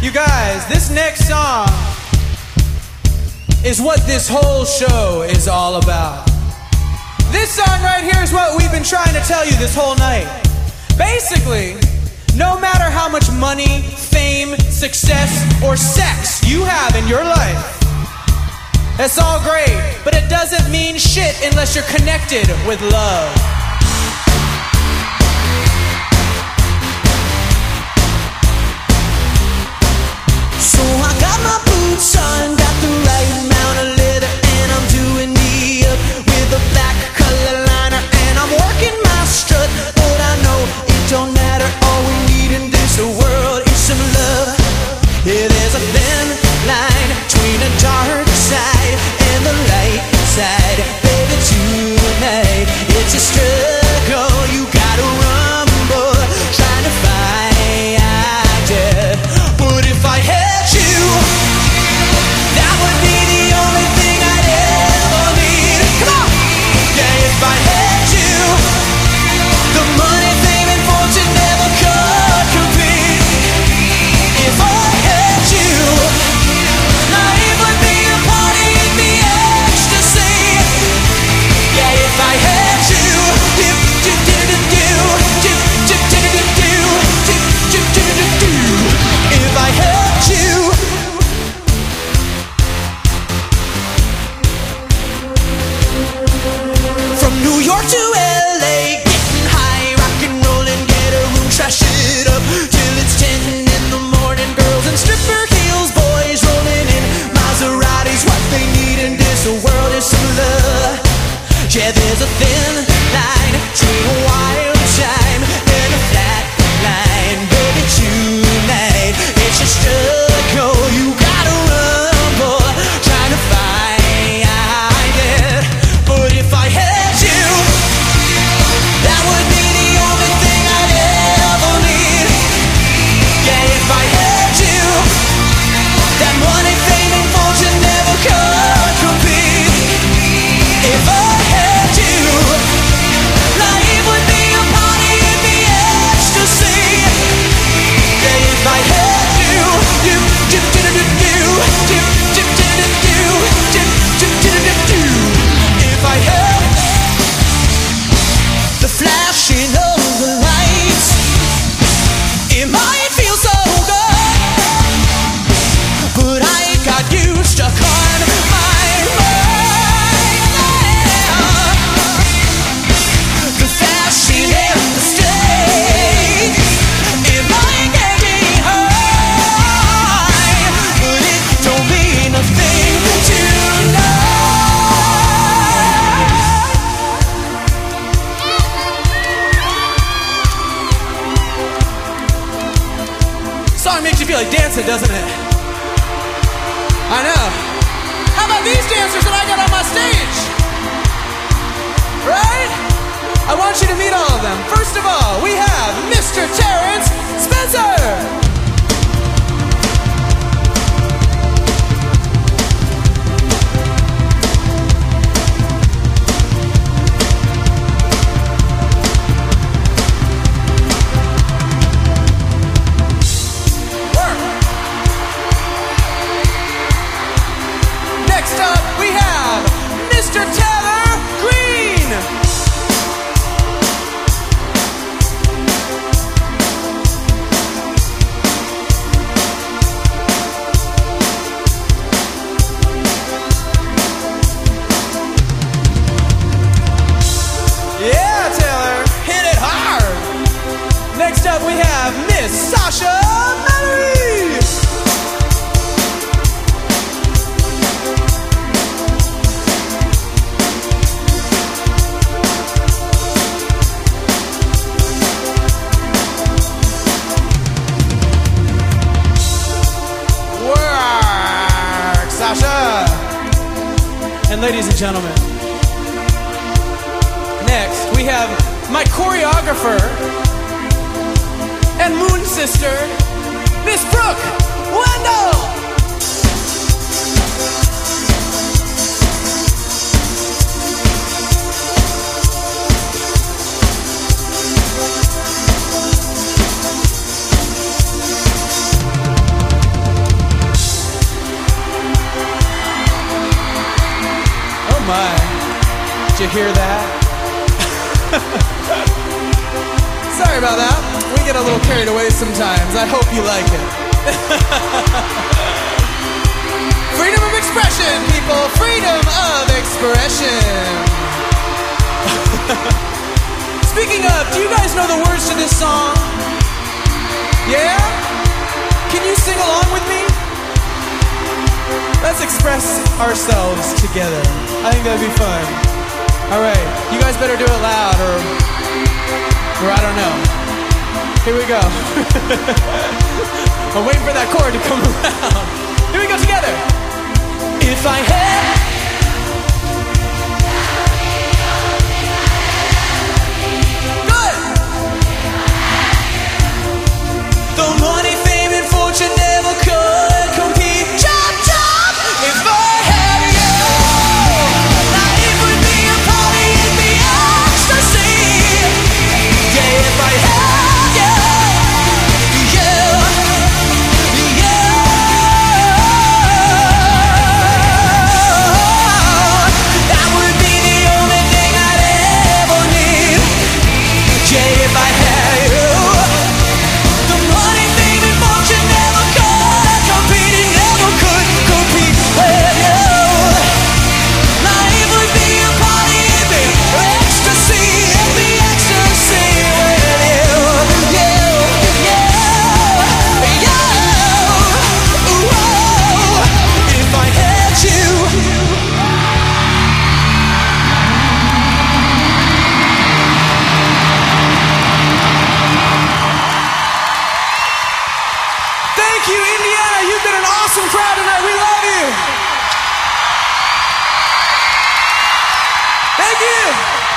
You guys, this next song is what this whole show is all about. This song right here is what we've been trying to tell you this whole night. Basically, no matter how much money, fame, success, or sex you have in your life, that's all great, but it doesn't mean shit unless you're connected with love. So I got my boots on, got the right amount of leather, and I'm doing me up with a black color liner, and I'm working my strut, but I know it don't matter. All we need in this world is some love. Yeah, there's a thin line between the dark side and the light side. Baby, tonight it's a struggle. You gotta rumble, trying to find it. But if I had you, that would be the only thing I'd ever need. Come on! Yeah, if I had you, the money, fame, and fortune never could compete. If I had you, life would be a party in the ecstasy. Yeah, if I had you, if I had you. From New York to LA, getting high, rock and rollin', get a room, trash it up till it's 10 in the morning. Girls in stripper heels, boys rolling in Maseratis. What they need in this world is some love. Yeah, there's a thin line between a wild time and a flat line. Baby, tonight it's a struggle. You gotta rumble, trying to find it. But if I had you, that would be the only thing I'd ever need. Yeah, if I had you, that money, fame, and fortune never could compete. If I had you, life would be a party in the ecstasy. Yeah, if I had you, if I had the flashing of the lights, it might feel so good, but I got you stuck on my mind. The fashion and the stage, it might get me high, but it don't mean a thing tonight. Song makes you feel like dancing, doesn't it? I know. How about these dancers that I got on my stage? Right? I want you to meet all of them. First of all, we have Mr. Terrence Spencer. Next up, we have Mr. Taylor Green. Yeah, Taylor, hit it hard. Next up, we have Miss Sasha Mallory. Work, Sasha. And ladies and gentlemen, next we have my choreographer and moon sister, Miss Brooke Wendell. Did you hear that? Sorry about that. We get a little carried away sometimes. I hope you like it. Freedom of expression, people. Freedom of expression. Speaking of, do you guys know the words to this song? Yeah? Can you sing along with me? Let's express ourselves together. I think that'd be fun. Alright, you guys better do it loud or I don't know. Here we go. I'm waiting for that chord to come around. Here we go together. If I had the money, fame, and fortune never could compete. Chop, chop! If I had you, life would be a party in the ecstasy. Yeah, if I had you, that would be the only thing I'd ever need. Yeah, if I had you. Thank you, Indiana. You've been an awesome crowd tonight. We love you. Thank you.